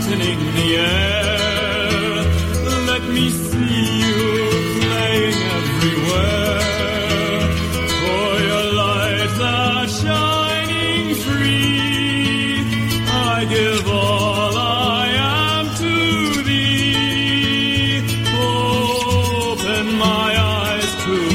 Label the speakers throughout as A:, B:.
A: lightening the air. Let me see you playing everywhere. For your lights are shining free. I give all I am to thee. Open my eyes to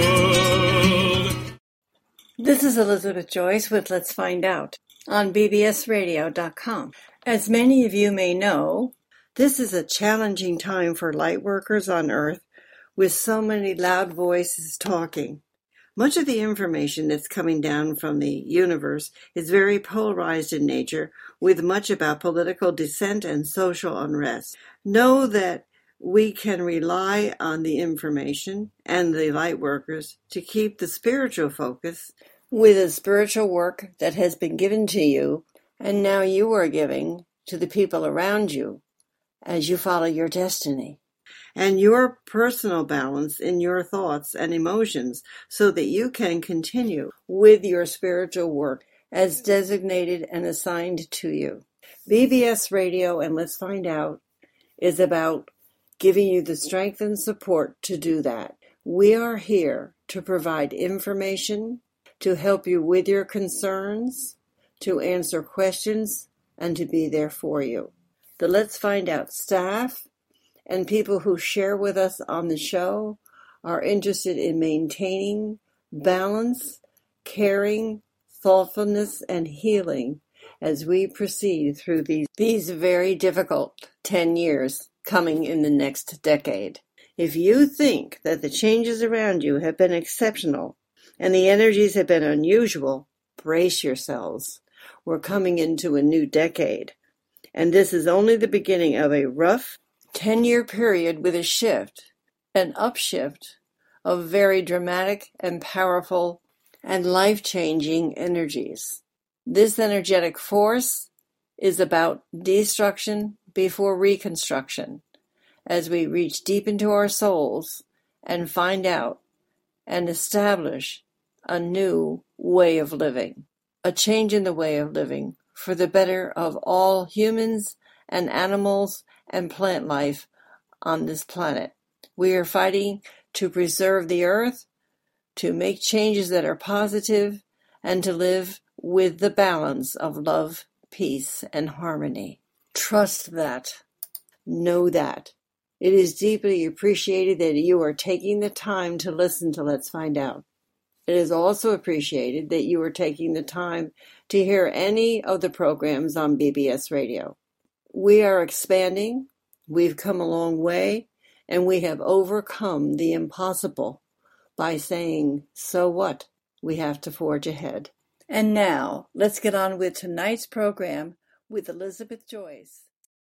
A: the world.
B: This is Elizabeth Joyce with Let's Find Out on bbsradio.com. As many of you may know, this is a challenging time for light workers on Earth with so many loud voices talking. Much of the information that's coming down from the universe is very polarized in nature, with much about political dissent and social unrest. Know that we can rely on the information and the light workers to keep the spiritual focus with the spiritual work that has been given to you, and now you are giving to the people around you as you follow your destiny. And your personal balance in your thoughts and emotions so that you can continue with your spiritual work as designated and assigned to you. BBS Radio and Let's Find Out is about giving you the strength and support to do that. We are here to provide information, to help you with your concerns, to answer questions, and to be there for you. The Let's Find Out staff and people who share with us on the show are interested in maintaining balance, caring, thoughtfulness, and healing as we proceed through these very difficult 10 years coming in the next decade. If you think that the changes around you have been exceptional and the energies have been unusual, brace yourselves. We're coming into a new decade, and this is only the beginning of a rough 10-year period with a shift, an upshift of very dramatic and powerful and life-changing energies. This energetic force is about destruction before reconstruction, as we reach deep into our souls and find out and establish a new way of living, a change in the way of living for the better of all humans and animals and plant life on this planet. We are fighting to preserve the earth, to make changes that are positive, and to live with the balance of love, peace, and harmony. Trust that. Know that. It is deeply appreciated that you are taking the time to listen to Let's Find Out. It is also appreciated that you are taking the time to hear any of the programs on BBS Radio. We are expanding, we've come a long way, and we have overcome the impossible by saying, so what? We have to forge ahead. And now, let's get on with tonight's program with Elizabeth Joyce.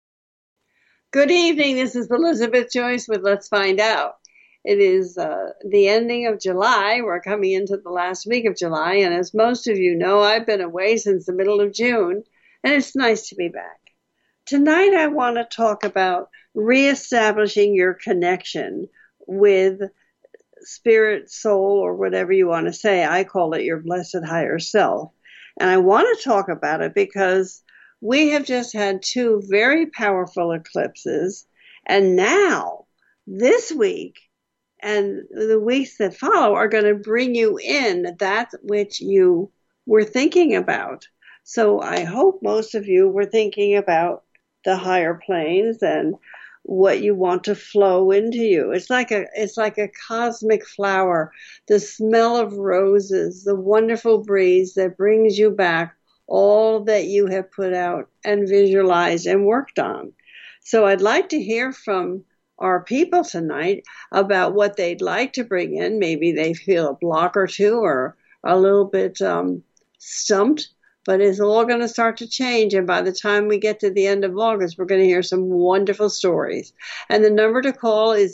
C: Good evening, this is Elizabeth Joyce with Let's Find Out. It is the ending of July. We're coming into the last week of July, and as most of you know, I've been away since the middle of June, and it's nice to be back. Tonight I want to talk about reestablishing your connection with spirit, soul, or whatever you want to say. I call it your blessed higher self. And I want to talk about it because we have just had two very powerful eclipses, and now, this week, and the weeks that follow are going to bring you in that which you were thinking about. So I hope most of you were thinking about the higher planes and what you want to flow into you. It's like a cosmic flower, the smell of roses, the wonderful breeze that brings you back all that you have put out and visualized and worked on. So I'd like to hear from our people tonight about what they'd like to bring in. Maybe they feel a block or two or a little bit stumped, but it's all going to start to change. And by the time we get to the end of August, we're going to hear some wonderful stories. And the number to call is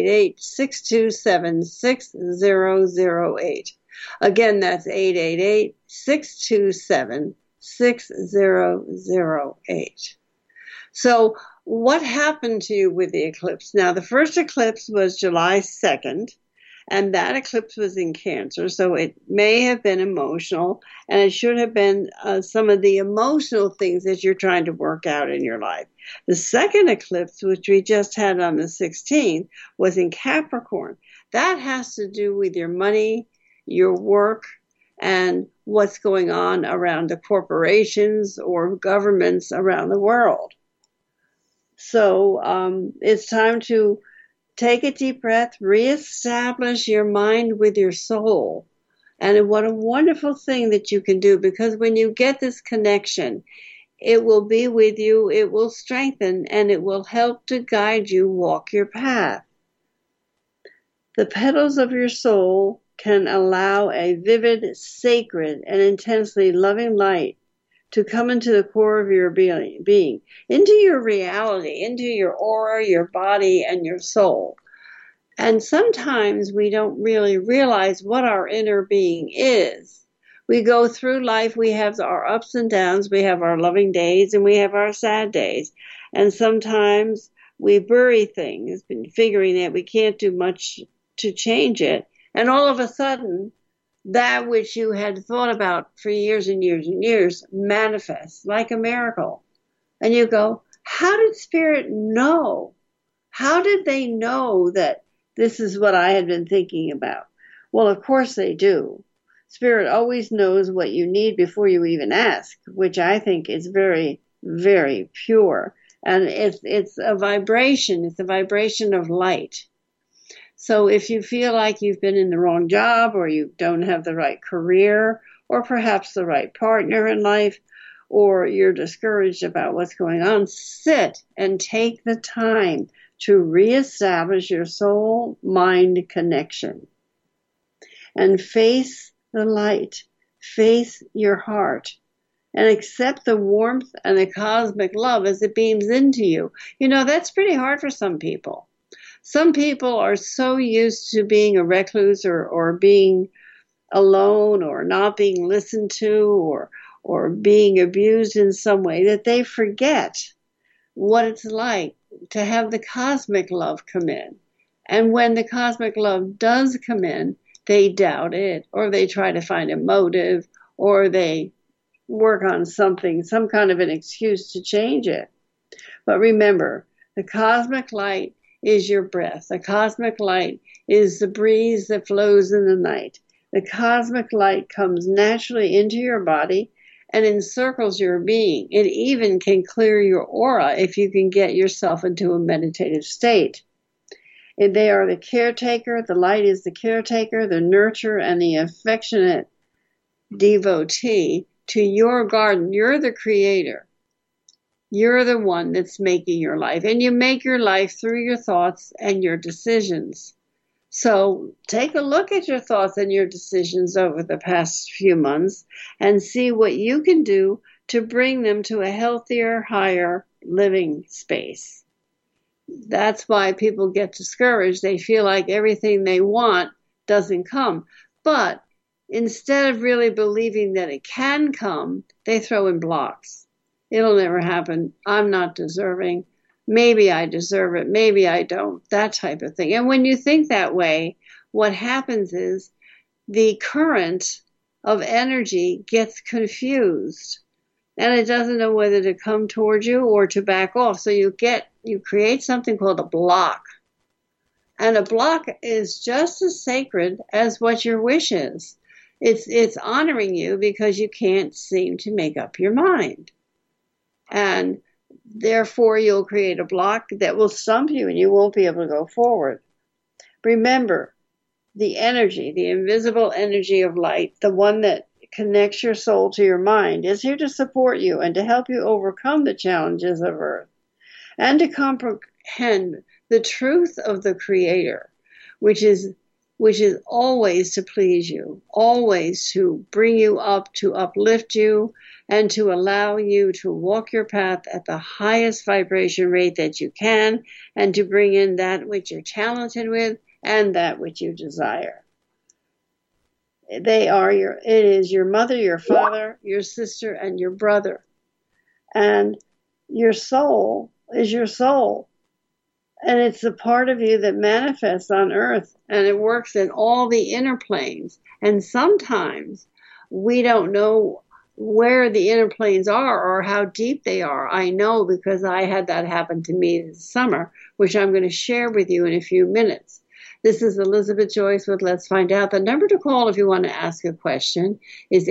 C: 888-627-6008. Again, that's 888-627-6008. So what happened to you with the eclipse? Now, the first eclipse was July 2nd, And that eclipse was in Cancer, so it may have been emotional, and it should have been some of the emotional things that you're trying to work out in your life. The second eclipse, which we just had on the 16th, was in Capricorn. That has to do with your money, your work, and what's going on around the corporations or governments around the world. So it's time to take a deep breath, reestablish your mind with your soul. And what a wonderful thing that you can do, because when you get this connection, it will be with you, it will strengthen, and it will help to guide you walk your path. The petals of your soul can allow a vivid, sacred, and intensely loving light to come into the core of your being, into your reality, into your aura, your body, and your soul. And sometimes we don't really realize what our inner being is. We go through life, we have our ups and downs, we have our loving days, and we have our sad days. And sometimes we bury things, figuring that we can't do much to change it. And all of a sudden, that which you had thought about for years and years and years manifests like a miracle. And you go, how did Spirit know? How did they know that this is what I had been thinking about? Well, of course they do. Spirit always knows what you need before you even ask, which I think is very, very pure. And it's a vibration. It's a vibration of light. So if you feel like you've been in the wrong job, or you don't have the right career, or perhaps the right partner in life, or you're discouraged about what's going on, sit and take the time to reestablish your soul-mind connection. And face the light, face your heart, and accept the warmth and the cosmic love as it beams into you. You know, that's pretty hard for some people. Some people are so used to being a recluse, or being alone, or not being listened to, or being abused in some way, that they forget what it's like to have the cosmic love come in. And when the cosmic love does come in, they doubt it, or they try to find a motive, or they work on something, some kind of an excuse to change it. But remember, the cosmic light is your breath. The cosmic light is the breeze that flows in the night. The cosmic light comes naturally into your body and encircles your being. It even can clear your aura if you can get yourself into a meditative state. And they are the caretaker. The light is the caretaker, the nurturer, and the affectionate devotee to your garden. You're the creator. You're the one that's making your life, and you make your life through your thoughts and your decisions. So take a look at your thoughts and your decisions over the past few months and see what you can do to bring them to a healthier, higher living space. That's why people get discouraged. They feel like everything they want doesn't come. But instead of really believing that it can come, they throw in blocks. It'll never happen. I'm not deserving. Maybe I deserve it. Maybe I don't. That type of thing. And when you think that way, what happens is the current of energy gets confused. And it doesn't know whether to come towards you or to back off. So you create something called a block. And a block is just as sacred as what your wish is. It's honoring you because you can't seem to make up your mind. And therefore, you'll create a block that will stump you and you won't be able to go forward. Remember, the energy, the invisible energy of light, the one that connects your soul to your mind, is here to support you and to help you overcome the challenges of Earth and to comprehend the truth of the Creator, which is always to please you, always to bring you up, to uplift you, and to allow you to walk your path at the highest vibration rate that you can, and to bring in that which you're talented with and that which you desire. It is your mother, your father, your sister, and your brother. And your soul is your soul. And it's the part of you that manifests on earth, and it works in all the inner planes. And sometimes we don't know where the inner planes are or how deep they are. I know because I had that happen to me this summer, which I'm going to share with you in a few minutes. This is Elizabeth Joyce with Let's Find Out. The number to call if you want to ask a question is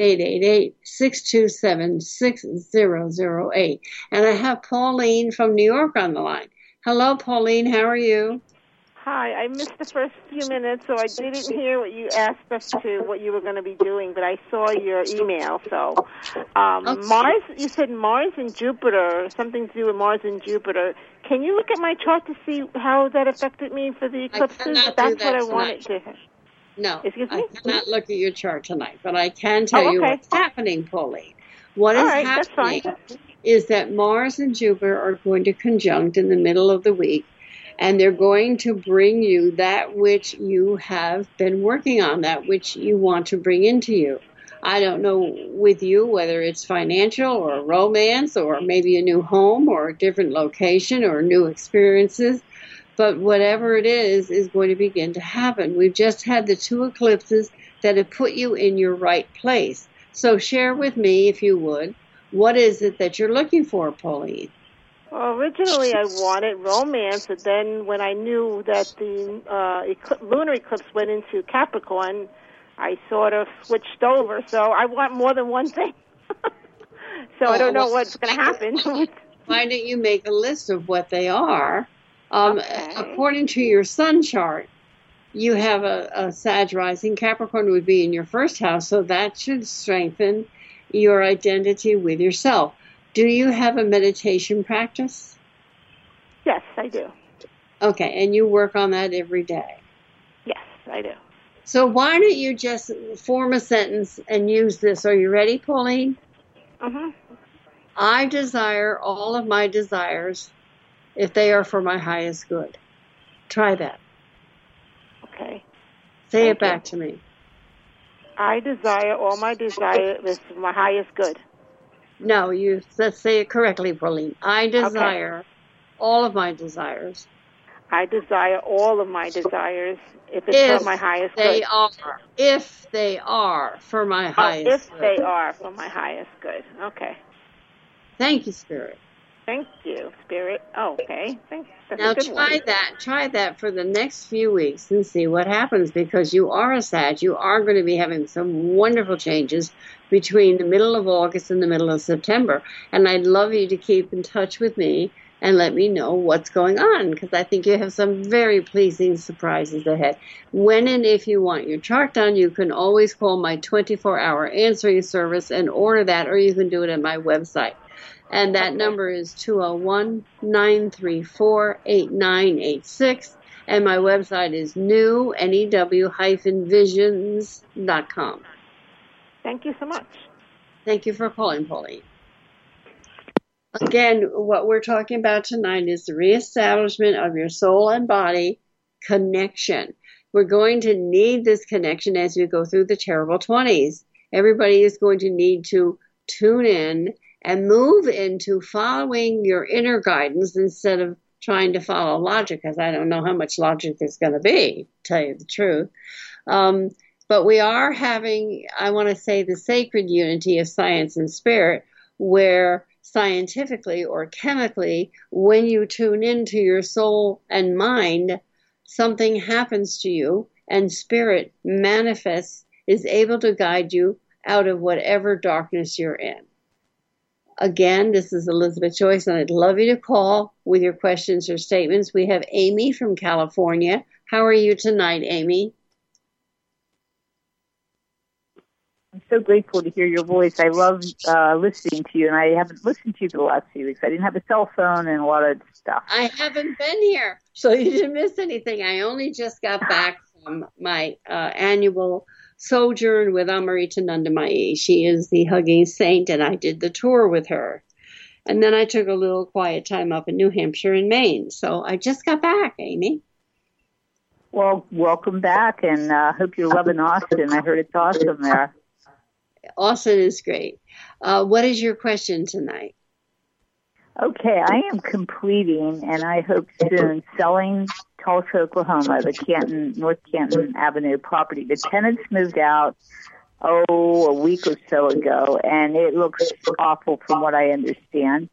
C: 888-627-6008. And I have Pauline from New York on the line. Hello, Pauline. How are you?
D: Hi. I missed the first few minutes, so I didn't hear what you asked us to, what you were going to be doing, but I saw your email. So, okay. Mars, you said Mars and Jupiter, something to do with Mars and Jupiter. Can you look at my chart to see how that affected me for the eclipses? That's what I wanted to.
C: No,
D: excuse me?
C: I cannot look at your chart tonight, but I can tell you what's happening, Pauline. What is happening is that Mars and Jupiter are going to conjunct in the middle of the week, and they're going to bring you that which you have been working on, that which you want to bring into you. I don't know with you whether it's financial or romance or maybe a new home or a different location or new experiences, but whatever it is going to begin to happen. We've just had the 2 eclipses that have put you in your right place. So share with me, if you would, what is it that you're looking for, Pauline?
D: Well, originally I wanted romance, but then when I knew that the lunar eclipse went into Capricorn, I sort of switched over. So I want more than one thing. So I don't know what's going to happen.
C: Why don't you make a list of what they are? According to your sun chart, you have a Sag rising. Capricorn would be in your first house, so that should strengthen your identity with yourself. Do you have a meditation practice?
D: Yes, I do.
C: Okay, and you work on that every day?
D: Yes, I do.
C: So why don't you just form a sentence and use this? Are you ready, Pauline?
D: Mm-hmm.
C: I desire all of my desires if they are for my highest good. Try that.
D: Okay.
C: Say it back to me.
D: I desire all my desires for my highest good.
C: No, let's say it correctly, Pauline. I desire all of my desires.
D: I desire all of my desires if it's for my highest good.
C: If they are for my highest good.
D: If they are for my highest good. Okay.
C: Thank you, Spirit.
D: Thank you, Spirit. Okay. Thanks.
C: Now try that for the next few weeks and see what happens, because you are a Sag. You are going to be having some wonderful changes between the middle of August and the middle of September. And I'd love you to keep in touch with me and let me know what's going on, because I think you have some very pleasing surprises ahead. When and if you want your chart done, you can always call my 24-hour answering service and order that, or you can do it at my website. And that number is 201-934-8986. And my website is new-visions.com.
D: Thank you so much.
C: Thank you for calling, Pauline. Again, what we're talking about tonight is the reestablishment of your soul and body connection. We're going to need this connection as we go through the terrible 20s. Everybody is going to need to tune in and move into following your inner guidance instead of trying to follow logic, because I don't know how much logic there's going to be, to tell you the truth. But we are having, I want to say, the sacred unity of science and spirit, where scientifically or chemically, when you tune into your soul and mind, something happens to you, and spirit manifests, is able to guide you out of whatever darkness you're in. Again, this is Elizabeth Joyce, and I'd love you to call with your questions or statements. We have Amy from California. How are you tonight, Amy?
E: I'm so grateful to hear your voice. I love listening to you, and I haven't listened to you for the last few weeks. I didn't have a cell phone and a lot of stuff.
C: I haven't been here, so you didn't miss anything. I only just got back from my annual sojourn with Amrita Nandamayi. She is the Hugging Saint, and I did the tour with her. And then I took a little quiet time up in New Hampshire and Maine. So I just got back, Amy.
E: Well, welcome back, and hope you're loving Austin. I heard it's awesome there.
C: Austin is great. What is your question tonight?
E: Okay, I am completing, and I hope soon, selling Tulsa, Oklahoma, the North Canton Avenue property. The tenants moved out, a week or so ago, and it looks awful from what I understand.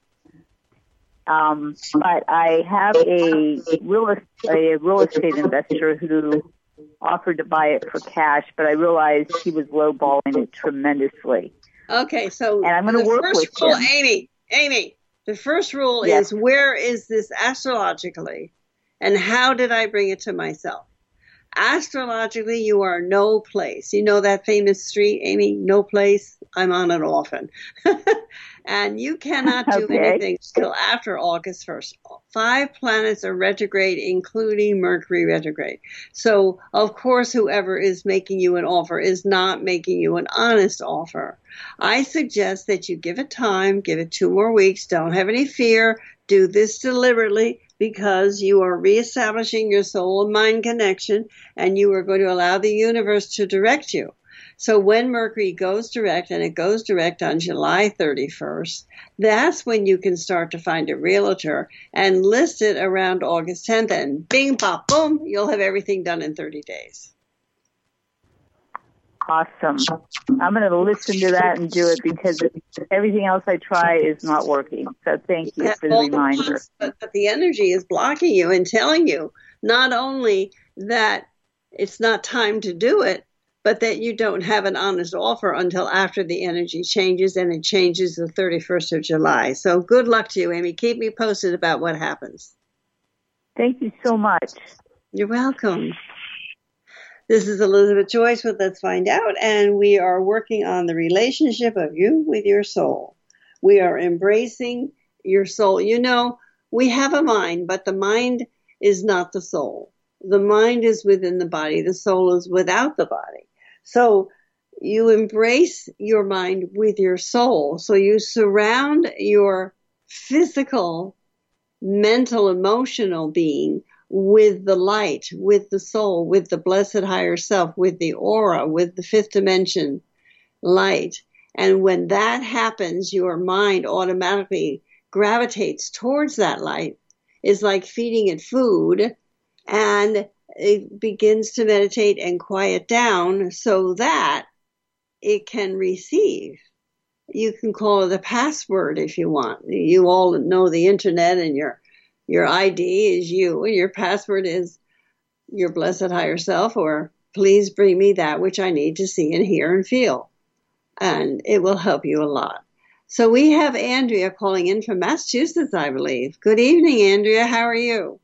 E: But I have a real estate investor who offered to buy it for cash, but I realized he was lowballing it tremendously.
C: Okay, so
E: and I'm going to work with
C: rule,
E: him.
C: Amy, the first rule
E: Yes.
C: is, where is this astrologically, and how did I bring it to myself? Astrologically, you are no place. You know that famous street, Amy? No place. I'm on it often. And you cannot do anything till after August 1st. 5 planets are retrograde, including Mercury retrograde. So, of course, whoever is making you an offer is not making you an honest offer. I suggest that you give it time, give it 2 more weeks. Don't have any fear. Do this deliberately, because you are reestablishing your soul and mind connection, and you are going to allow the universe to direct you. So when Mercury goes direct, and it goes direct on July 31st, that's when you can start to find a realtor and list it around August 10th, and bing, pop, boom, you'll have everything done in 30 days.
E: Awesome. I'm going to listen to that and do it, because everything else I try is not working. So thank you for the reminder.
C: But the energy is blocking you and telling you not only that it's not time to do it, but that you don't have an honest offer until after the energy changes, and it changes the 31st of July. So good luck to you, Amy. Keep me posted about what happens.
E: Thank you so much.
C: You're welcome. This is Elizabeth Joyce with Let's Find Out, and we are working on the relationship of you with your soul. We are embracing your soul. You know, we have a mind, but the mind is not the soul. The mind is within the body. The soul is without the body. So you embrace your mind with your soul. So you surround your physical, mental, emotional being with the light, with the soul, with the blessed higher self, with the aura, with the 5th dimension light. And when that happens, your mind automatically gravitates towards that light. It's like feeding it food, and it begins to meditate and quiet down so that it can receive. You can call it a password if you want. You all know the internet, and your ID is you, and your password is your blessed higher self, or please bring me that which I need to see and hear and feel. And it will help you a lot. So we have Andrea calling in from Massachusetts, I believe. Good evening, Andrea. How are you?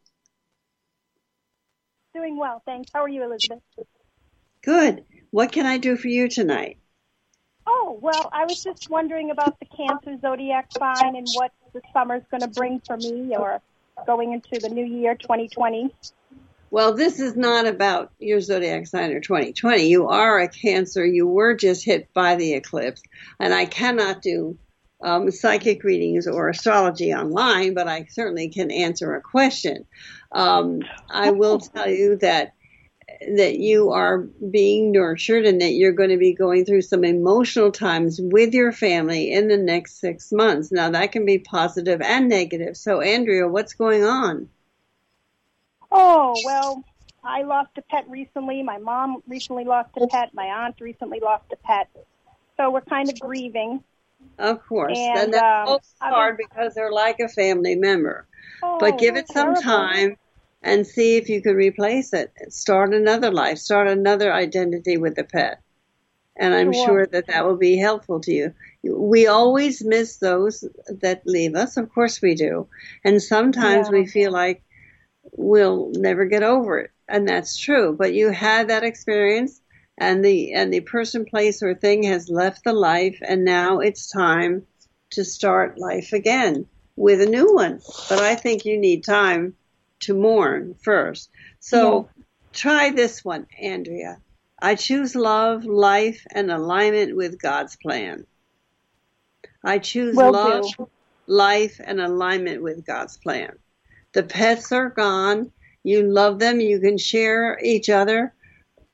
F: Doing well, thanks. How are you, Elizabeth?
C: Good. What can I do for you tonight?
F: Oh, well, I was just wondering about the Cancer zodiac sign and what the summer's going to bring for me, or going into the new year, 2020.
C: Well, this is not about your zodiac sign or 2020. You are a Cancer. You were just hit by the eclipse. And I cannot do psychic readings or astrology online, but I certainly can answer a question. I will tell you that you are being nurtured, and that you're going to be going through some emotional times with your family in the next 6 months. Now, that can be positive and negative. So, Andrea, what's going on?
F: Oh, well, I lost a pet recently. My mom recently lost a pet. My aunt recently lost a pet. So we're kind of grieving.
C: Of course.
F: And
C: that's hard because they're like a family member. But give it some time and see if you can replace it. Start another life. Start another identity with the pet. And I'm sure that will be helpful to you. We always miss those that leave us. Of course we do. And sometimes we feel like we'll never get over it. And that's true. But you had that experience, and the person, place, or thing has left the life, and now it's time to start life again with a new one. But I think you need time to mourn first. So try this one, Andrea. I choose love, life, and alignment with God's plan. I choose love, life, and alignment with God's plan. The pets are gone. You love them. You can share each other.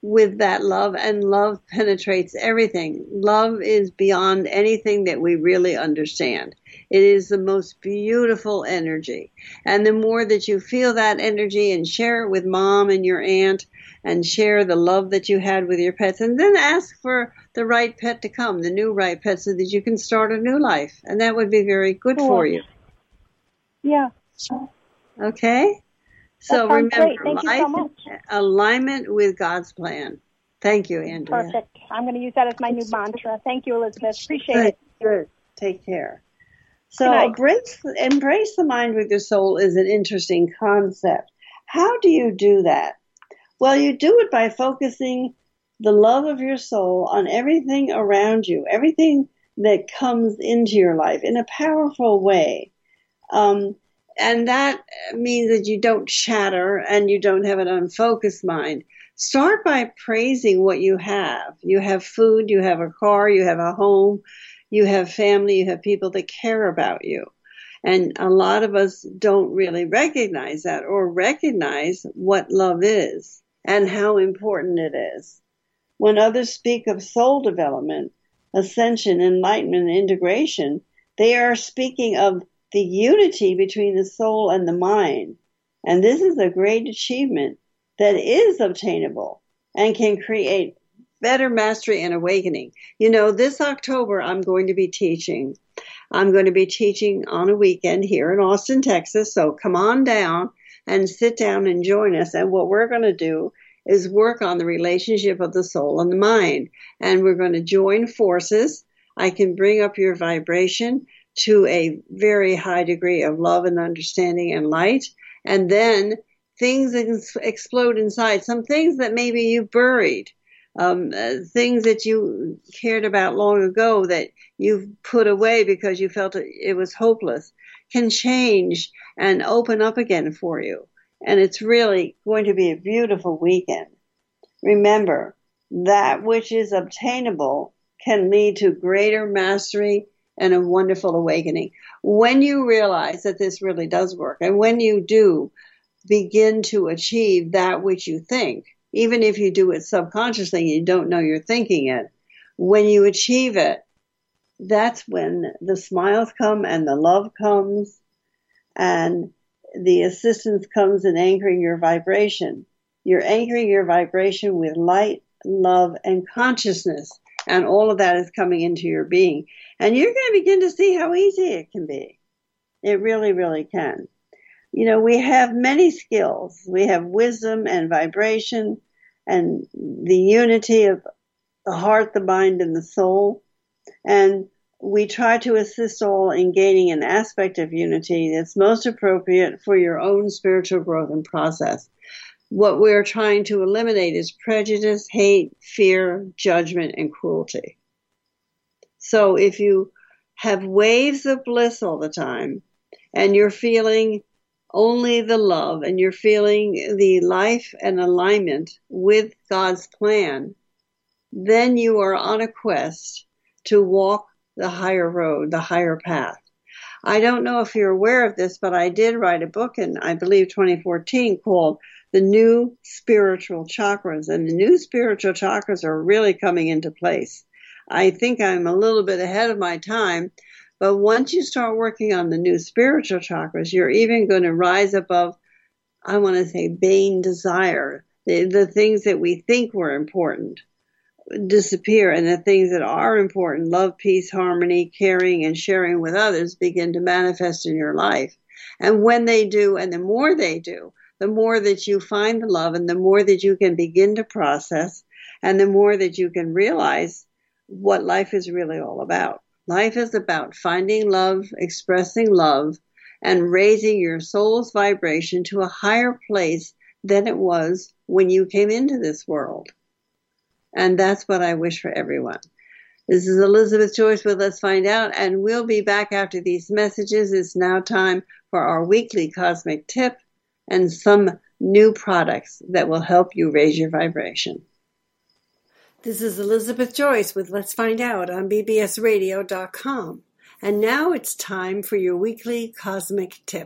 C: with that love, and love penetrates everything. Love is beyond anything that we really understand. It is the most beautiful energy. And the more that you feel that energy and share it with mom and your aunt, and share the love that you had with your pets, and then ask for the right pet to come, the new right pet, so that you can start a new life. And that would be very good for you.
F: Yeah.
C: Okay? So
F: That sounds
C: remember,
F: great. Thank you so much.
C: Alignment with God's plan. Thank you, Andrea.
F: Perfect. I'm going to use that as my new mantra. Thank you, Elizabeth. Appreciate it.
C: Good. Take care. So embrace the mind with your soul is an interesting concept. How do you do that? Well, you do it by focusing the love of your soul on everything around you, everything that comes into your life in a powerful way. And that means that you don't shatter and you don't have an unfocused mind. Start by praising what you have. You have food, you have a car, you have a home, you have family, you have people that care about you. And a lot of us don't really recognize that or recognize what love is and how important it is. When others speak of soul development, ascension, enlightenment, and integration, they are speaking of the unity between the soul and the mind. And this is a great achievement that is obtainable and can create better mastery and awakening. You know, this October, I'm going to be teaching. I'm going to be teaching on a weekend here in Austin, Texas. So come on down and sit down and join us. And what we're going to do is work on the relationship of the soul and the mind. And we're going to join forces. I can bring up your vibration to a very high degree of love and understanding and light. And then things explode inside. Some things that maybe you buried, things that you cared about long ago that you've put away because you felt it was hopeless, can change and open up again for you. And it's really going to be a beautiful weekend. Remember, that which is obtainable can lead to greater mastery and a wonderful awakening. When you realize that this really does work, and when you do begin to achieve that which you think, even if you do it subconsciously and you don't know you're thinking it, when you achieve it, that's when the smiles come and the love comes and the assistance comes in anchoring your vibration. You're anchoring your vibration with light, love, and consciousness. And all of that is coming into your being. And you're going to begin to see how easy it can be. It really, really can. You know, we have many skills. We have wisdom and vibration and the unity of the heart, the mind, and the soul. And we try to assist all in gaining an aspect of unity that's most appropriate for your own spiritual growth and process. What we're trying to eliminate is prejudice, hate, fear, judgment, and cruelty. So if you have waves of bliss all the time, and you're feeling only the love, and you're feeling the life and alignment with God's plan, then you are on a quest to walk the higher road, the higher path. I don't know if you're aware of this, but I did write a book in, I believe, 2014 called The New Spiritual Chakras. And the new spiritual chakras are really coming into place. I think I'm a little bit ahead of my time, but once you start working on the new spiritual chakras, you're even going to rise above, I want to say, vain desire. The things that we think were important disappear, and the things that are important, love, peace, harmony, caring, and sharing with others, begin to manifest in your life. And when they do, and the more they do, the more that you find the love, and the more that you can begin to process, and the more that you can realize what life is really all about. Life is about finding love, expressing love, and raising your soul's vibration to a higher place than it was when you came into this world. And that's what I wish for everyone. This is Elizabeth Joyce with Let's Find Out, and we'll be back after these messages. It's now time for our weekly cosmic tip and some new products that will help you raise your vibration.
B: This is Elizabeth Joyce with Let's Find Out on bbsradio.com. And now it's time for your weekly cosmic tip.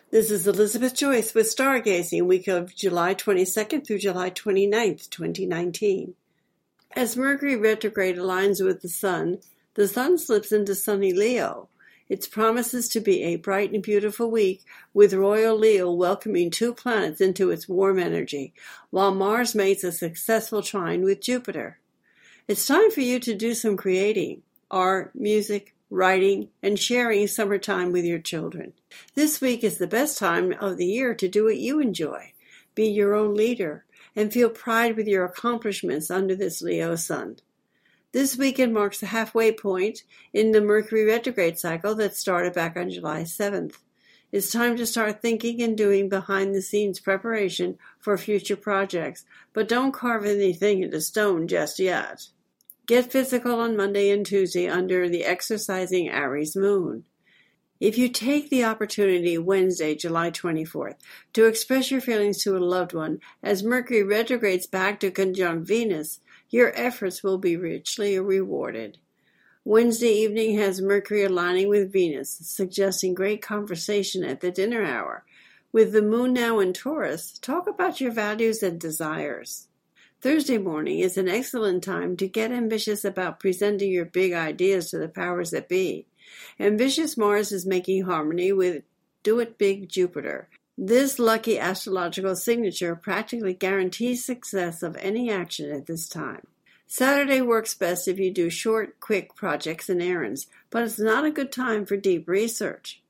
B: This is Elizabeth Joyce with Stargazing, week of July 22nd through July 29th, 2019. As Mercury retrograde aligns with the Sun slips into sunny Leo. It promises to be a bright and beautiful week, with royal Leo welcoming two planets into its warm energy, while Mars makes a successful trine with Jupiter. It's time for you to do some creating, art, music, writing, and sharing summertime with your children. This week is the best time of the year to do what you enjoy. Be your own leader and feel pride with your accomplishments under this Leo sun. This weekend marks the halfway point in the Mercury retrograde cycle that started back on July 7th. It's time to start thinking and doing behind-the-scenes preparation for future projects, but don't carve anything into stone just yet. Get physical on Monday and Tuesday under the exercising Aries moon. If you take the opportunity Wednesday, July 24th, to express your feelings to a loved one as Mercury retrogrades back to conjunct Venus, your efforts will be richly rewarded. Wednesday evening has Mercury aligning with Venus, suggesting great conversation at the dinner hour. With the moon now in Taurus, talk about your values and desires. Thursday morning is an excellent time to get ambitious about presenting your big ideas to the powers that be. Ambitious Mars is making harmony with Do It Big Jupiter. This lucky astrological signature practically guarantees success of any action at this time. Saturday works best if you do short, quick projects and errands, but it's not a good time for deep research.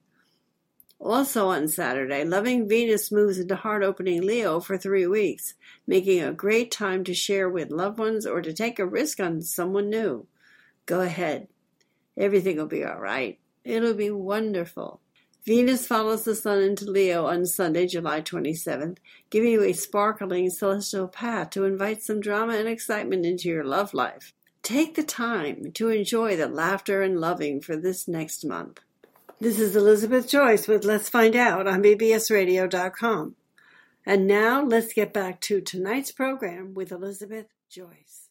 B: Also on Saturday, loving Venus moves into heart-opening Leo for 3 weeks, making a great time to share with loved ones or to take a risk on someone new. Go ahead. Everything will be all right. It'll be wonderful. Venus follows the Sun into Leo on Sunday, July 27th, giving you a sparkling celestial path to invite some drama and excitement into your love life. Take the time to enjoy the laughter and loving for this next month. This is Elizabeth Joyce with Let's Find Out on bbsradio.com. And now let's get back to tonight's program with Elizabeth Joyce.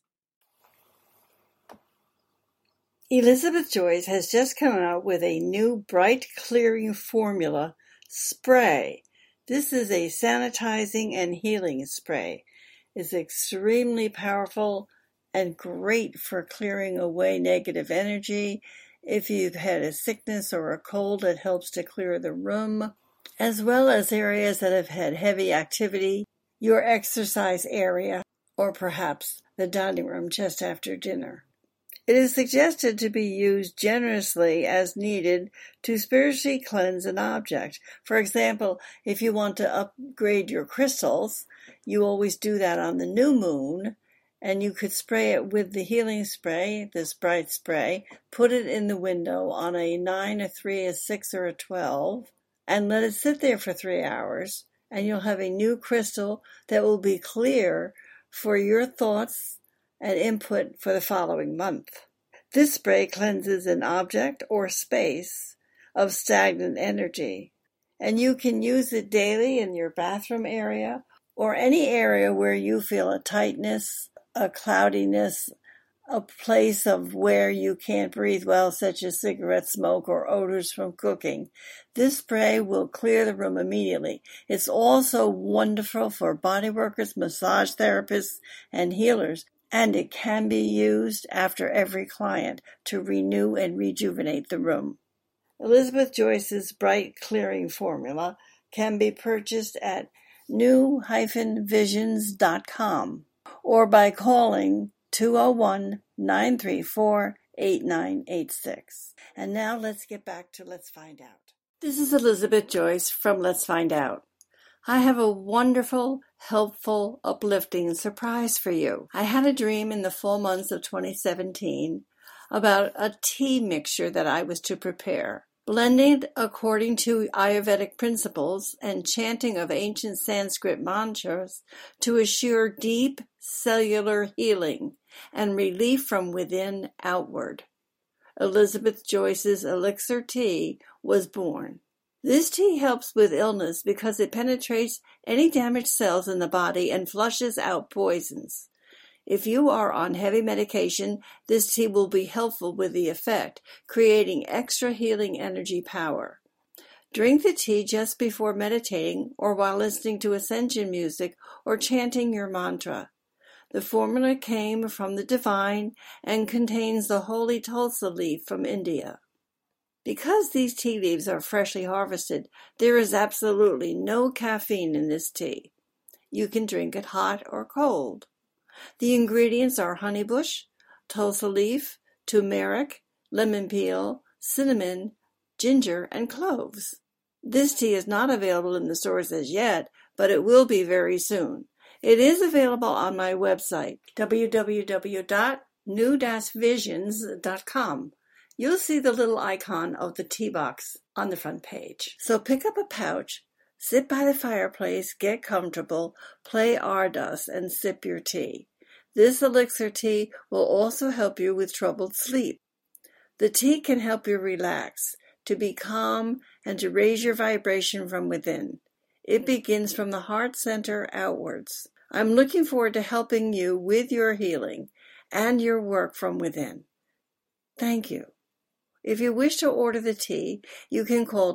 B: Elizabeth Joyce has just come out with a new bright clearing formula spray. This is a sanitizing and healing spray. It's extremely powerful and great for clearing away negative energy. If you've had a sickness or a cold, it helps to clear the room, as well as areas that have had heavy activity, your exercise area, or perhaps the dining room just after dinner. It is suggested to be used generously as needed to spiritually cleanse an object. For example, if you want to upgrade your crystals, you always do that on the new moon, and you could spray it with the healing spray, this bright spray, put it in the window on a 9, a 3, a 6, or a 12, and let it sit there for 3 hours, and you'll have a new crystal that will be clear for your thoughts and input for the following month. This spray cleanses an object or space of stagnant energy, and you can use it daily in your bathroom area or any area where you feel a tightness, a cloudiness, a place of where you can't breathe well, such as cigarette smoke or odors from cooking. This spray will clear the room immediately. It's also wonderful for body workers, massage therapists, and healers, and it can be used after every client to renew and rejuvenate the room. Elizabeth Joyce's bright clearing formula can be purchased at new-visions.com. or by calling 201-934-8986. And now let's get back to Let's Find Out. This is Elizabeth Joyce from Let's Find Out. I have a wonderful, helpful, uplifting surprise for you. I had a dream in the fall months of 2017 about a tea mixture that I was to prepare. Blended according to Ayurvedic principles and chanting of ancient Sanskrit mantras to assure deep cellular healing and relief from within outward. Elizabeth Joyce's Elixir Tea was born. This tea helps with illness because it penetrates any damaged cells in the body and flushes out poisons. If you are on heavy medication, this tea will be helpful with the effect, creating extra healing energy power. Drink the tea just before meditating or while listening to ascension music or chanting your mantra. The formula came from the divine and contains the holy Tulsa leaf from India. Because these tea leaves are freshly harvested, there is absolutely no caffeine in this tea. You can drink it hot or cold. The ingredients are honeybush, Tulsa leaf, turmeric, lemon peel, cinnamon, ginger, and cloves. This tea is not available in the stores as yet, but it will be very soon. It is available on my website, www.new-visions.com. You'll see the little icon of the tea box on the front page. So pick up a pouch, sit by the fireplace, get comfortable, play Ardust, and sip your tea. This elixir tea will also help you with troubled sleep. The tea can help you relax, to be calm, and to raise your vibration from within. It begins from the heart center outwards. I'm looking forward to helping you with your healing and your work from within. Thank you. If you wish to order the tea, you can call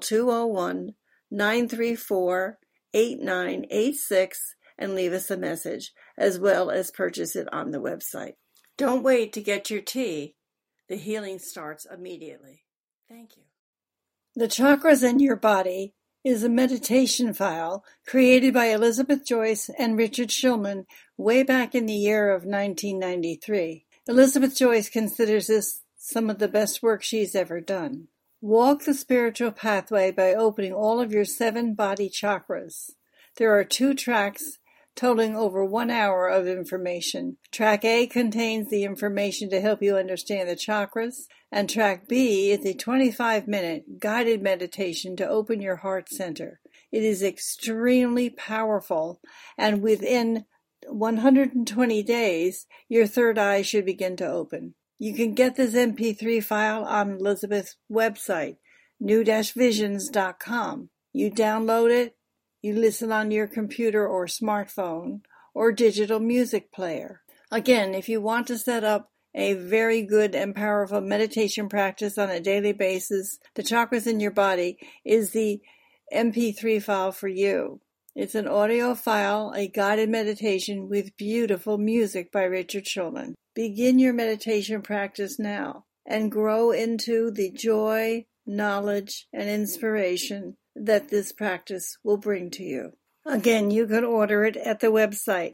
B: 201-934-8986 and leave us a message, as well as purchase it on the website. Don't wait to get your tea. The healing starts immediately. Thank you. The Chakras in Your Body is a meditation file created by Elizabeth Joyce and Richard Shulman way back in the year of 1993. Elizabeth Joyce considers this some of the best work she's ever done. Walk the spiritual pathway by opening all of your 7 body chakras. There are 2 tracks totaling over 1 hour of information. Track A contains the information to help you understand the chakras, and Track B is a 25-minute guided meditation to open your heart center. It is extremely powerful, and within 120 days, your third eye should begin to open. You can get this MP3 file on Elizabeth's website, new-visions.com. You download it, you listen on your computer or smartphone or digital music player. Again, if you want to set up a very good and powerful meditation practice on a daily basis, The Chakras in Your Body is the MP3 file for you. It's an audio file, a guided meditation with beautiful music by Richard Shulman. Begin your meditation practice now and grow into the joy, knowledge, and inspiration that this practice will bring to you. Again, you can order it at the website,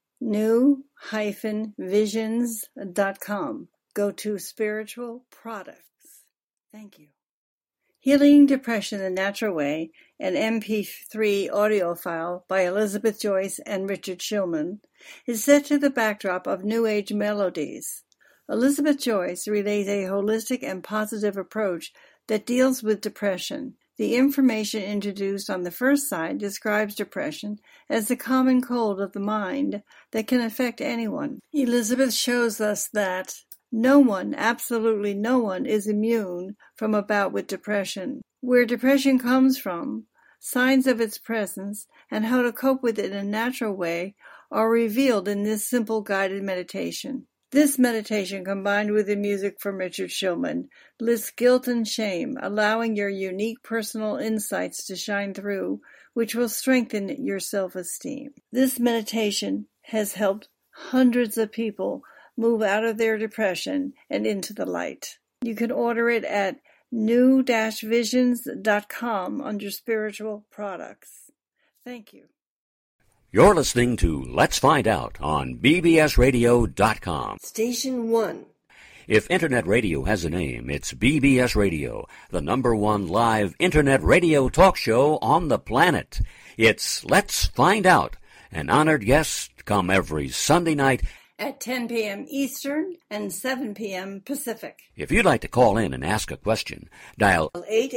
B: new-visions.com. Go to Spiritual Products. Thank you. Healing Depression the Natural Way, an MP3 audio file by Elizabeth Joyce and Richard Shulman, is set to the backdrop of New Age melodies. Elizabeth Joyce relays a holistic and positive approach that deals with depression. The information introduced on the first side describes depression as the common cold of the mind that can affect anyone. Elizabeth shows us that no one, absolutely no one, is immune from a bout with depression. Where depression comes from, signs of its presence, and how to cope with it in a natural way are revealed in this simple guided meditation. This meditation, combined with the music from Richard Shulman, lists guilt and shame, allowing your unique personal insights to shine through, which will strengthen your self-esteem. This meditation has helped hundreds of people move out of their depression and into the light. You can order it at new-visions.com under Spiritual Products. Thank you.
G: You're listening to Let's Find Out on bbsradio.com.
B: Station 1.
G: If Internet radio has a name, it's BBS Radio, the #1 live Internet radio talk show on the planet. It's Let's Find Out. An honored guest come every Sunday night
B: at 10 p.m. Eastern and 7 p.m. Pacific.
G: If you'd like to call in and ask a question, dial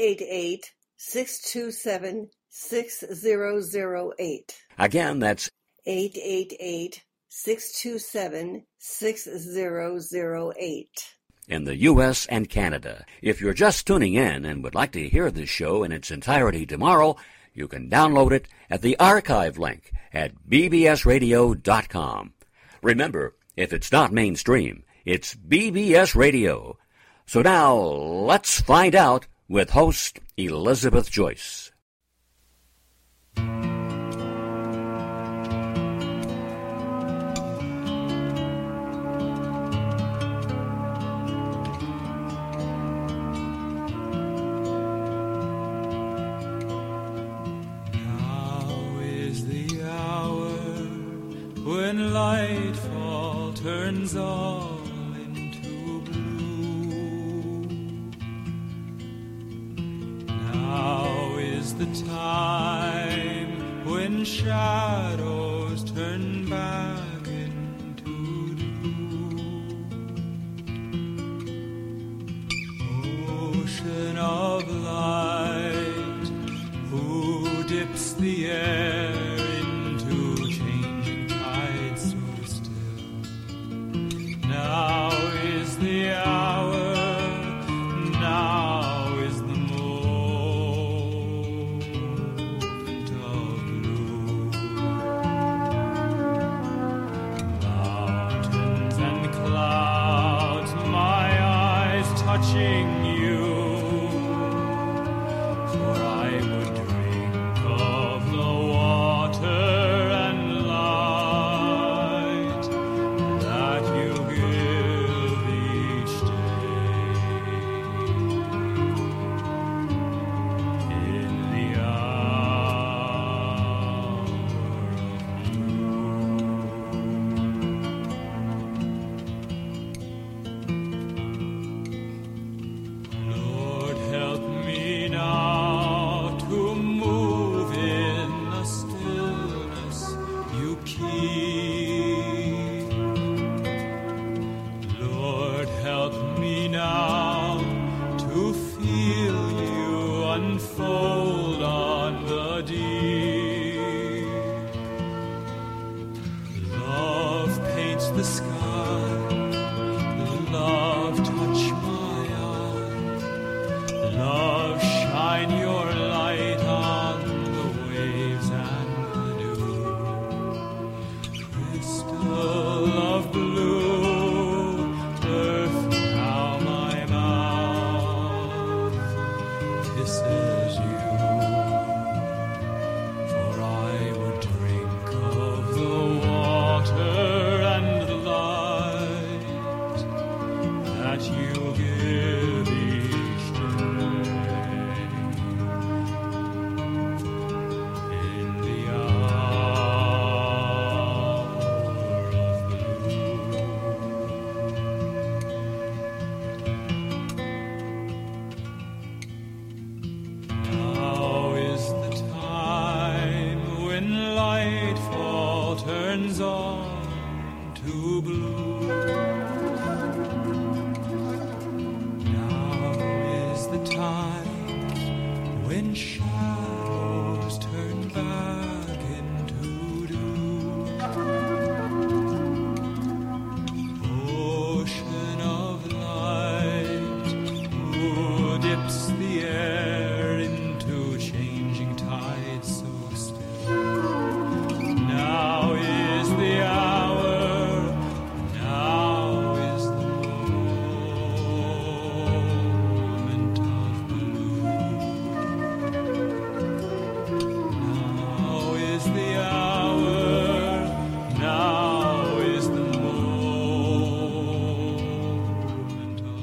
B: 888-627-6008.
G: Again, that's
B: 888-627-6008.
G: In the U.S. and Canada. If you're just tuning in and would like to hear this show in its entirety tomorrow, you can download it at the archive link at bbsradio.com. Remember, if it's not mainstream, it's BBS Radio. So now, let's find out with host Elizabeth Joyce.
A: turns all into blue. Now is the time when shadows turn back into dew. Ocean of light, who dips the air into changing tides so still. Now is the hour, now is the moment of blue. Mountains and clouds, my eyes touching you, for I would drink of the water and light that you give each day. In the hour of Lord, help me now to move in the stillness you keep. Lord, help me now to feel you unfold on the deep. Love paints the sky, love touch my eye. Love, shine your light on the waves and the dew. Crystal of blue, earth now my mouth kisses you. For I would drink of the water and the light that you give each day. In the hour of blue. Now is the time when lightfall turns on to blue. Now is the time when shadows turn back into dew. Ocean of light, who dips the air into changing tides so still. Now is the hour, now is the moment of blue. Now is the hour, now is the moment of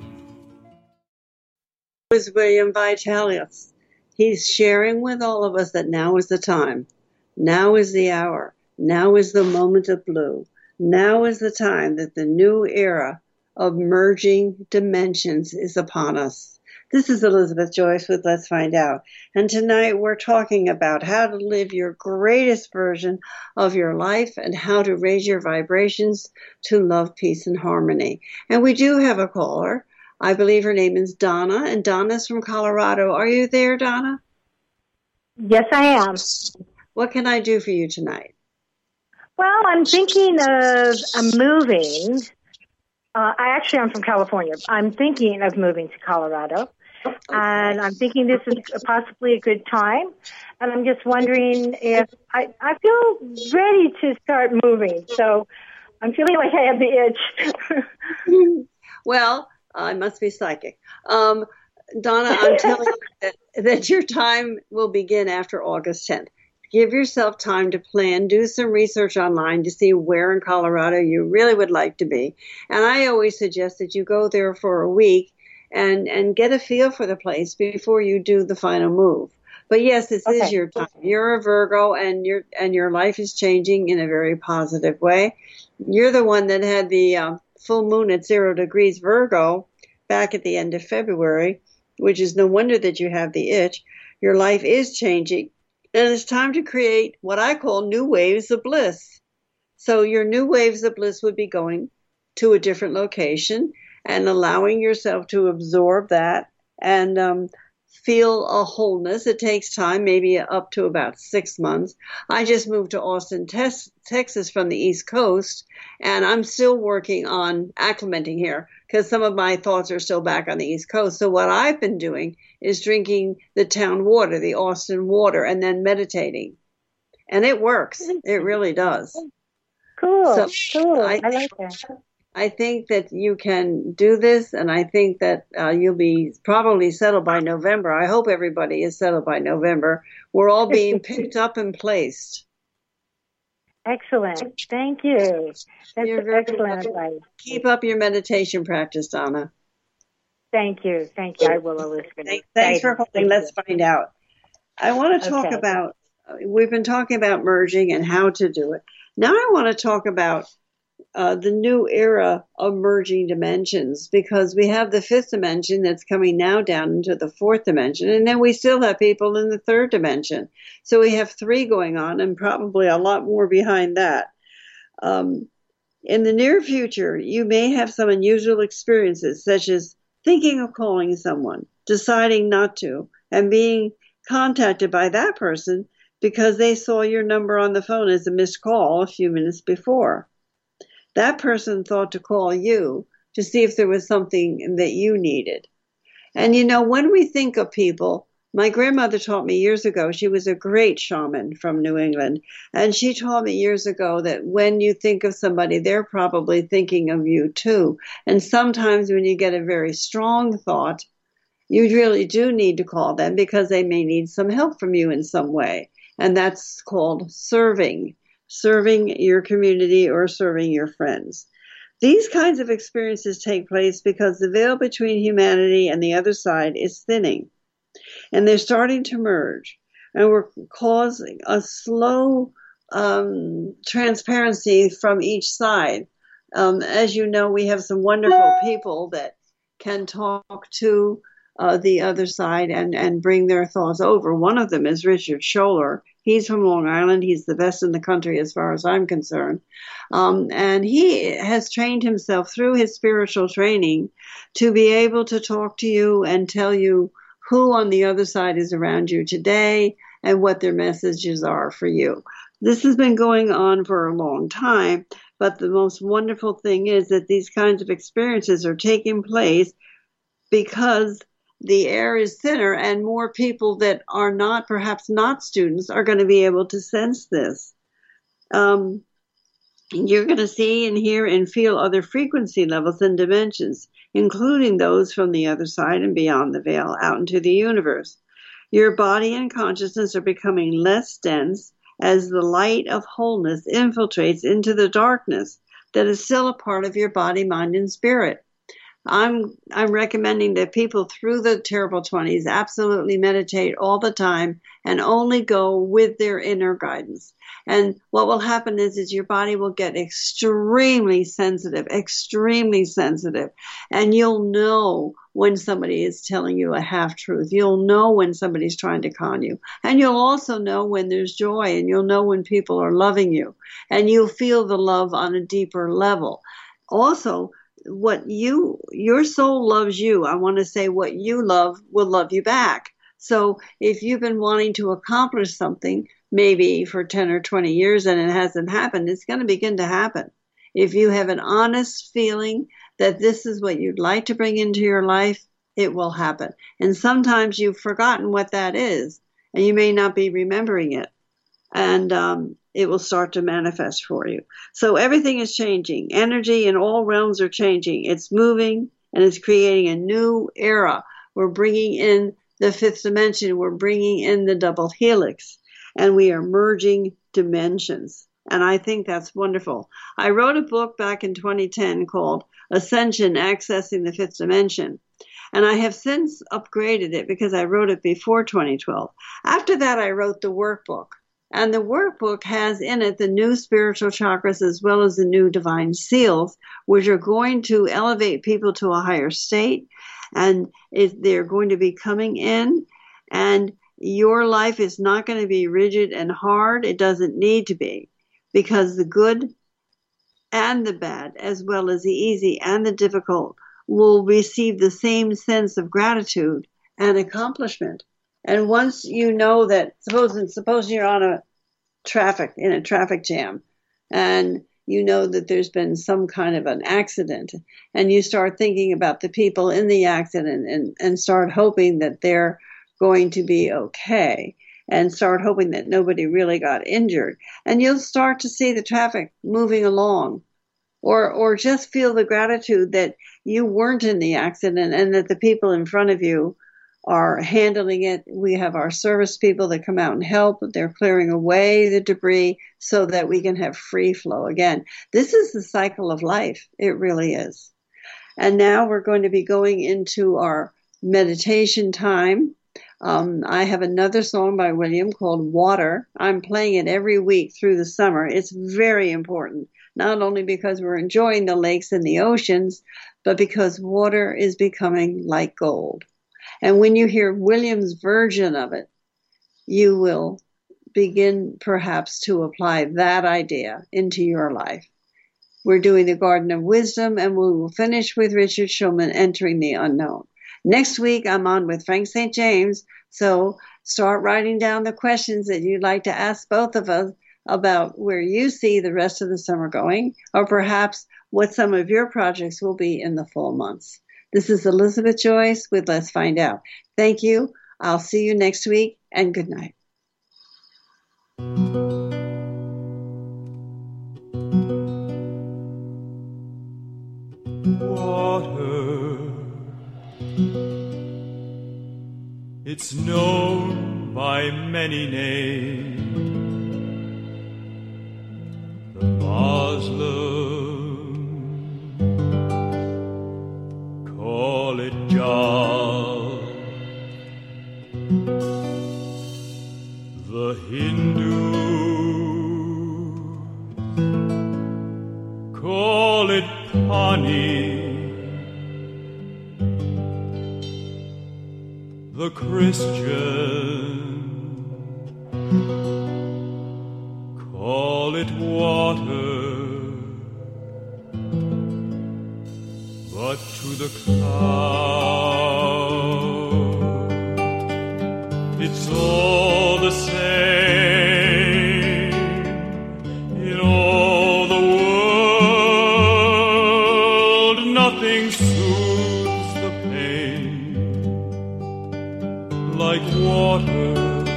A: blue.
C: Was William Vitalis. He's sharing with all of us that now is the time. Now is the hour. Now is the moment of blue. Now is the time that the new era of merging dimensions is upon us. This is Elizabeth Joyce with Let's Find Out. And tonight we're talking about how to live your greatest version of your life and how to raise your vibrations to love, peace, and harmony. And we do have a caller. I believe her name is Donna, and Donna's from Colorado. Are you there, Donna?
H: Yes, I am.
C: What can I do for you tonight?
H: Well, I'm thinking of moving. I'm from California. I'm thinking of moving to Colorado. Okay. And I'm thinking this is possibly a good time. And I'm just wondering if I feel ready to start moving. So I'm feeling like I have the itch.
C: Well, I must be psychic. Donna, I'm telling you that your time will begin after August 10th. Give yourself time to plan. Do some research online to see where in Colorado you really would like to be. And I always suggest that you go there for a week and get a feel for the place before you do the final move. But yes, this is
H: Okay.
C: your time. You're a Virgo, and your life is changing in a very positive way. You're the one that had the full moon at 0 degrees Virgo back at the end of February, which is no wonder that you have the itch. Your life is changing, and it's time to create what I call new waves of bliss. So your new waves of bliss would be going to a different location and allowing yourself to absorb that and feel a wholeness. It takes time, maybe up to about 6 months. I just moved to Austin, Texas from the East Coast, and I'm still working on acclimating here because some of my thoughts are still back on the East Coast. So what I've been doing is drinking the town water, the Austin water, and then meditating. And it works. It really does.
H: Cool.
C: So
H: Cool. I like that.
C: I think that you can do this, and I think that you'll be probably settled by November. I hope everybody is settled by November. We're all being picked up and placed.
H: Excellent. Thank you. That's
C: You're very
H: excellent
C: welcome.
H: advice.
C: Keep up your meditation practice, Donna.
H: Thank you. Thank you. I will, Elizabeth.
C: Thanks for holding. Let's find out. I want to talk
H: Okay.
C: about, we've been talking about merging and how to do it. Now I want to talk about the new era of merging dimensions, because we have the fifth dimension that's coming now down into the fourth dimension, and then we still have people in the third dimension. So we have 3 going on, and probably a lot more behind that. In the near future, you may have some unusual experiences, such as thinking of calling someone, deciding not to, and being contacted by that person because they saw your number on the phone as a missed call a few minutes before. That person thought to call you to see if there was something that you needed. And you know, when we think of people, my grandmother taught me years ago, she was a great shaman from New England, and she taught me years ago that when you think of somebody, they're probably thinking of you too. And sometimes when you get a very strong thought, you really do need to call them because they may need some help from you in some way. And that's called serving your community or serving your friends. These kinds of experiences take place because the veil between humanity and the other side is thinning, and they're starting to merge, and we're causing a slow transparency from each side. As you know, we have some wonderful people that can talk to the other side and bring their thoughts over. One of them is Richard Scholler. He's from Long Island. He's the best in the country as far as I'm concerned. And he has trained himself through his spiritual training to be able to talk to you and tell you who on the other side is around you today and what their messages are for you. This has been going on for a long time, but the most wonderful thing is that these kinds of experiences are taking place because the air is thinner and more people that are not, perhaps not students, are going to be able to sense this. You're going to see and hear and feel other frequency levels and dimensions, including those from the other side and beyond the veil out into the universe. Your body and consciousness are becoming less dense as the light of wholeness infiltrates into the darkness that is still a part of your body, mind, and spirit. I'm recommending that people through the terrible 20s absolutely meditate all the time and only go with their inner guidance. And what will happen is your body will get extremely sensitive, and you'll know when somebody is telling you a half-truth. You'll know when somebody's trying to con you. And you'll also know when there's joy, and you'll know when people are loving you. And you'll feel the love on a deeper level. Also, what your soul loves you. I want to say what you love will love you back. So if you've been wanting to accomplish something, maybe for 10 or 20 years and it hasn't happened, it's going to begin to happen. If you have an honest feeling that this is what you'd like to bring into your life, it will happen. And sometimes you've forgotten what that is, and you may not be remembering it. And it will start to manifest for you. So everything is changing. Energy in all realms are changing. It's moving, and it's creating a new era. We're bringing in the fifth dimension. We're bringing in the double helix, and we are merging dimensions. And I think that's wonderful. I wrote a book back in 2010 called Ascension, Accessing the Fifth Dimension. And I have since upgraded it because I wrote it before 2012. After that, I wrote the workbook. And the workbook has in it the new spiritual chakras as well as the new divine seals, which are going to elevate people to a higher state. And they're going to be coming in. And your life is not going to be rigid and hard. It doesn't need to be, because the good and the bad, as well as the easy and the difficult, will receive the same sense of gratitude and accomplishment. And once you know that, suppose you're on in a traffic jam, and you know that there's been some kind of an accident, and you start thinking about the people in the accident and start hoping that they're going to be okay, and start hoping that nobody really got injured, and you'll start to see the traffic moving along, or just feel the gratitude that you weren't in the accident and that the people in front of you are handling it. We have our service people that come out and help. They're clearing away the debris so that we can have free flow again. This is the cycle of life. It really is. And now we're going to be going into our meditation time. I have another song by William called Water. I'm playing it every week through the summer. It's very important, not only because we're enjoying the lakes and the oceans, but because water is becoming like gold. And when you hear William's version of it, you will begin perhaps to apply that idea into your life. We're doing the Garden of Wisdom, and we will finish with Richard Schulman, Entering the Unknown. Next week, I'm on with Frank St. James, so start writing down the questions that you'd like to ask both of us about where you see the rest of the summer going, or perhaps what some of your projects will be in the fall months. This is Elizabeth Joyce with Let's Find Out. Thank you. I'll see you next week, and good night.
A: Water, it's known by many names. The Muslim call it Jah, the Hindu call it Pani, the Christian call it water, but to the cloud it's all the same. In all the world nothing soothes the pain like water,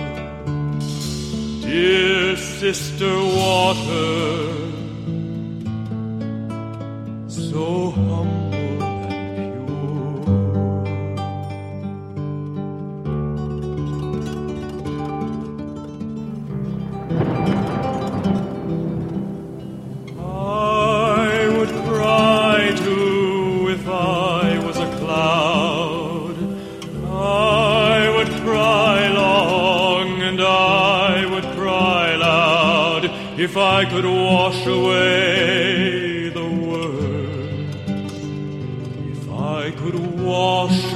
A: dear sister water, so humble and pure. I would cry too if I was a cloud. I would cry long and I would cry loud if I could wash away the world. If I could wash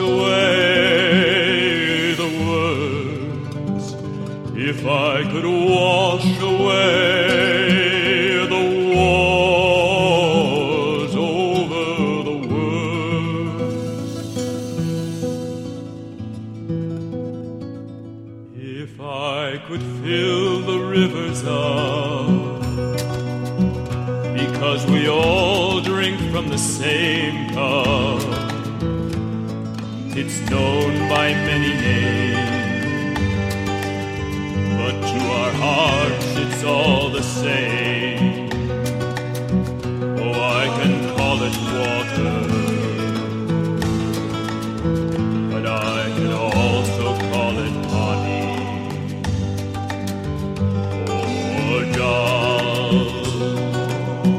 A: away the words. If I could wash away the wars over the world. If I could fill the rivers up, because we all drink from the same cup. It's known by many names, but to our hearts it's all the same. Oh, I can call it water, but I can also call it honey, or jal,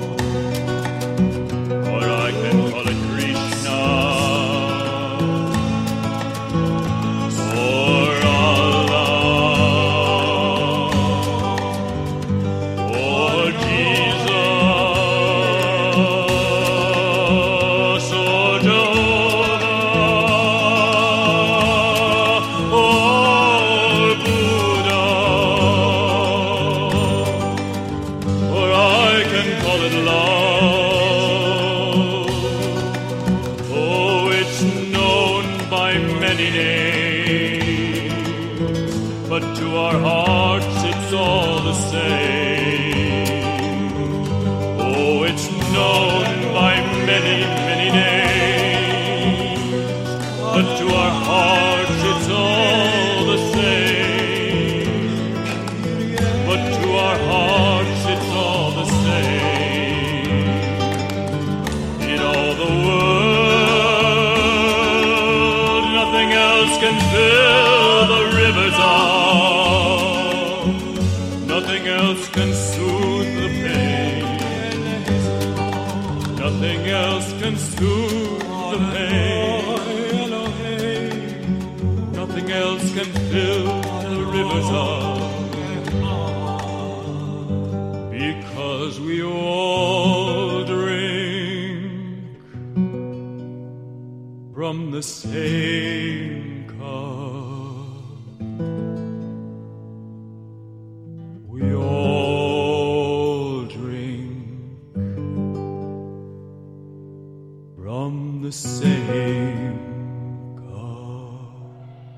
A: or I can call it Krishna, but to our hearts it's all the same. Oh, it's known by many, many names, but to our hearts it's all the same. But to our hearts it's all the same. In all the world, nothing else can fill the rivers of. Nothing else can soothe the pain. Nothing else can soothe the pain. Nothing else can fill the rivers of. Because we all drink from the same cup. We all drink from the same cup.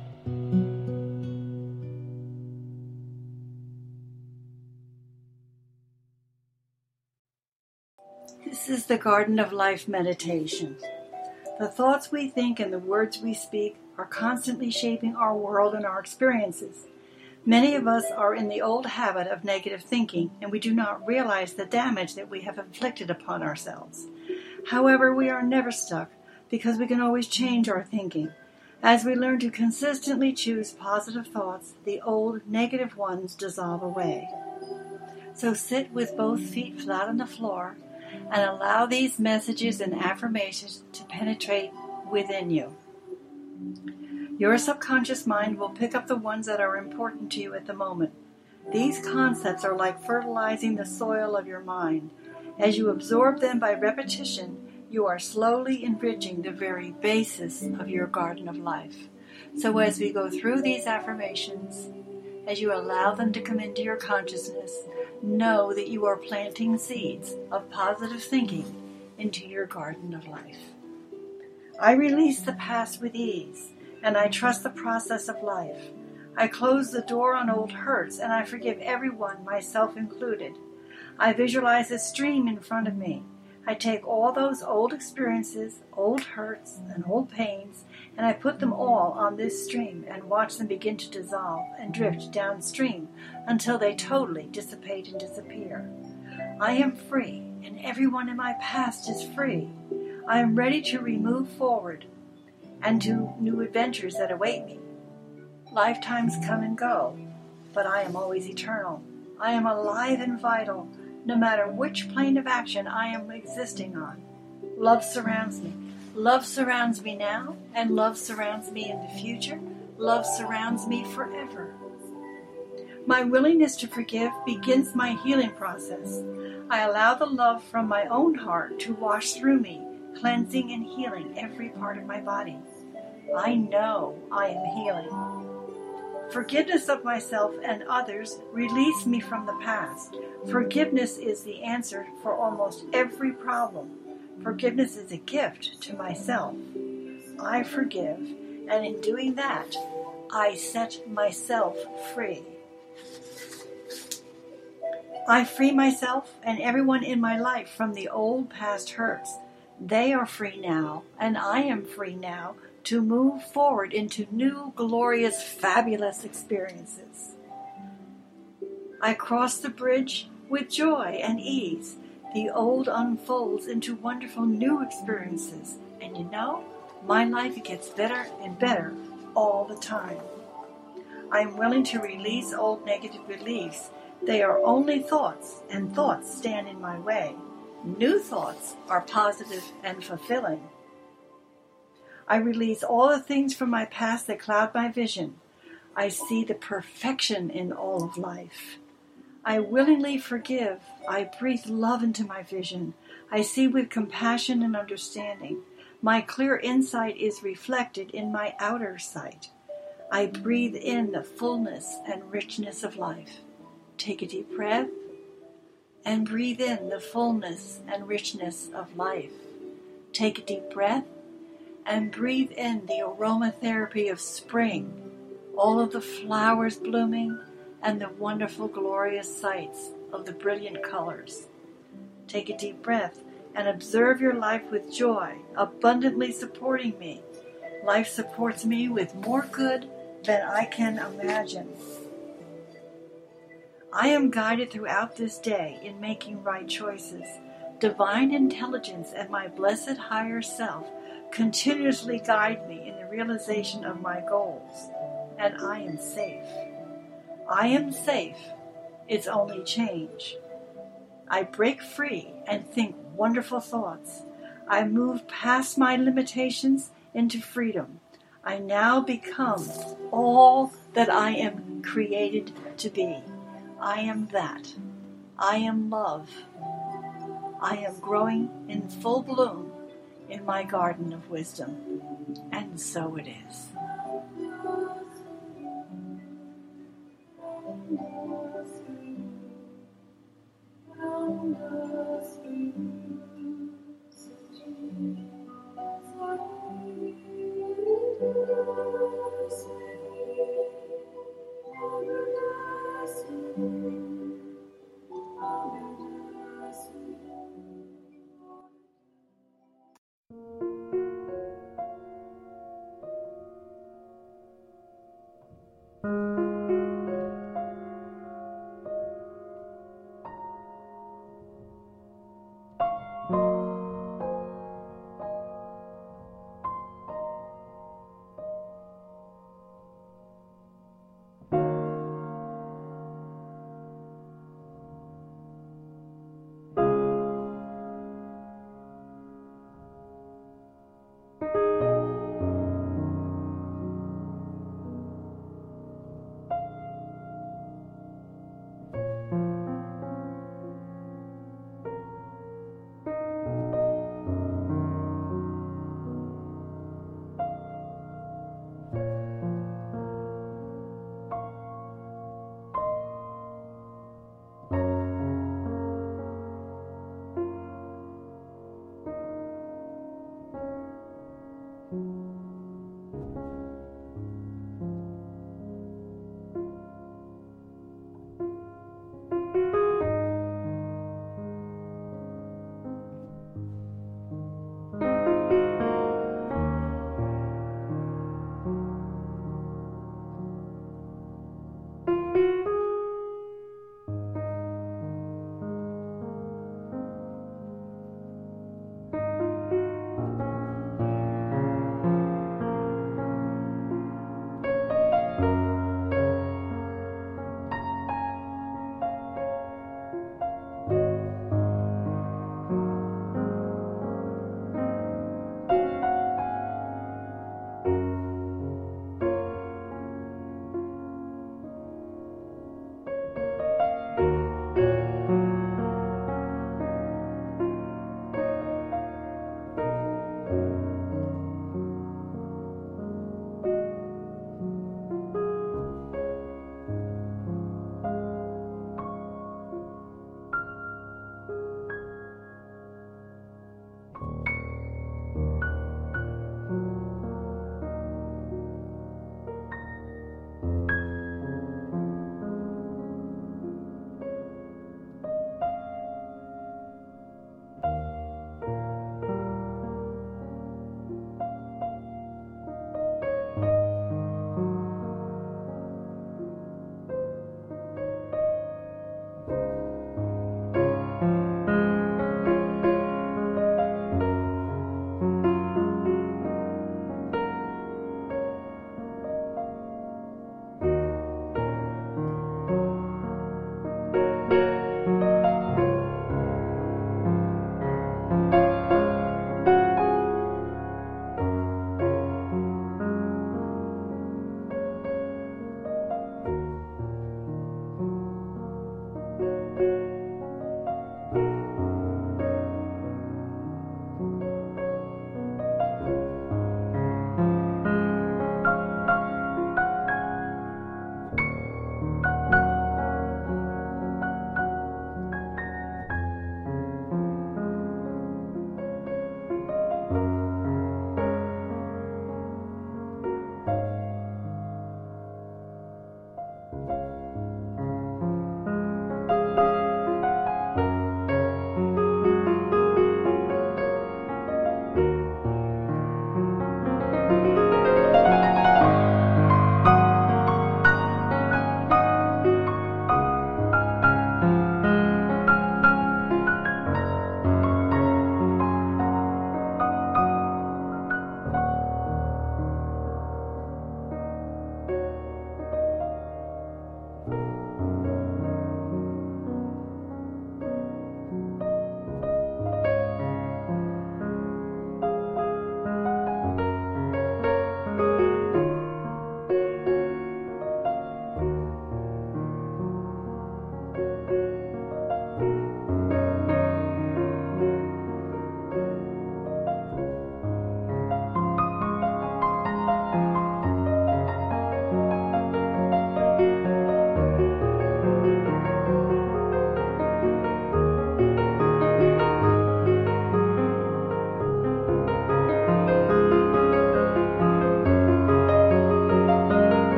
B: This is the Garden of Life meditation. The thoughts we think and the words we speak are constantly shaping our world and our experiences. Many of us are in the old habit of negative thinking, and we do not realize the damage that we have inflicted upon ourselves. However, we are never stuck because we can always change our thinking. As we learn to consistently choose positive thoughts, the old negative ones dissolve away. So sit with both feet flat on the floor and allow these messages and affirmations to penetrate within you. Your subconscious mind will pick up the ones that are important to you at the moment. These concepts are like fertilizing the soil of your mind. As you absorb them by repetition, you are slowly enriching the very basis of your garden of life. So as we go through these affirmations, as you allow them to come into your consciousness, know that you are planting seeds of positive thinking into your garden of life. I release the past with ease, and I trust the process of life. I close the door on old hurts, and I forgive everyone, myself included. I visualize a stream in front of me. I take all those old experiences, old hurts, and old pains, and I put them all on this stream and watch them begin to dissolve and drift downstream until they totally dissipate and disappear. I am free, and everyone in my past is free. I am ready to move forward and to new adventures that await me. Lifetimes come and go, but I am always eternal. I am alive and vital, no matter which plane of action I am existing on. Love surrounds me. Love surrounds me now, and love surrounds me in the future. Love surrounds me forever. My willingness to forgive begins my healing process. I allow the love from my own heart to wash through me, cleansing and healing every part of my body. I know I am healing. Forgiveness of myself and others release me from the past. Forgiveness is the answer for almost every problem. Forgiveness is a gift to myself. I forgive, and in doing that, I set myself free. I free myself and everyone in my life from the old past hurts. They are free now, and I am free now to move forward into new, glorious, fabulous experiences. I cross the bridge with joy and ease. The old unfolds into wonderful new experiences. And you know, my life gets better and better all the time. I am willing to release old negative beliefs. They are only thoughts, and thoughts stand in my way. New thoughts are positive and fulfilling. I release all the things from my past that cloud my vision. I see the perfection in all of life. I willingly forgive. I breathe love into my vision. I see with compassion and understanding. My clear insight is reflected in my outer sight. I breathe in the fullness and richness of life. Take a deep breath and breathe in the fullness and richness of life. Take a deep breath and breathe in the aromatherapy of spring, all of the flowers blooming, and the wonderful, glorious sights of the brilliant colors. Take a deep breath and observe your life with joy, abundantly supporting me. Life supports me with more good than I can imagine. I am guided throughout this day in making right choices. Divine intelligence and my blessed higher self continuously guide me in the realization of my goals, and I am safe. I am safe. It's only change. I break free and think wonderful thoughts. I move past my limitations into freedom. I now become all that I am created to be. I am that. I am love. I am growing in full bloom in my garden of wisdom. And so it is.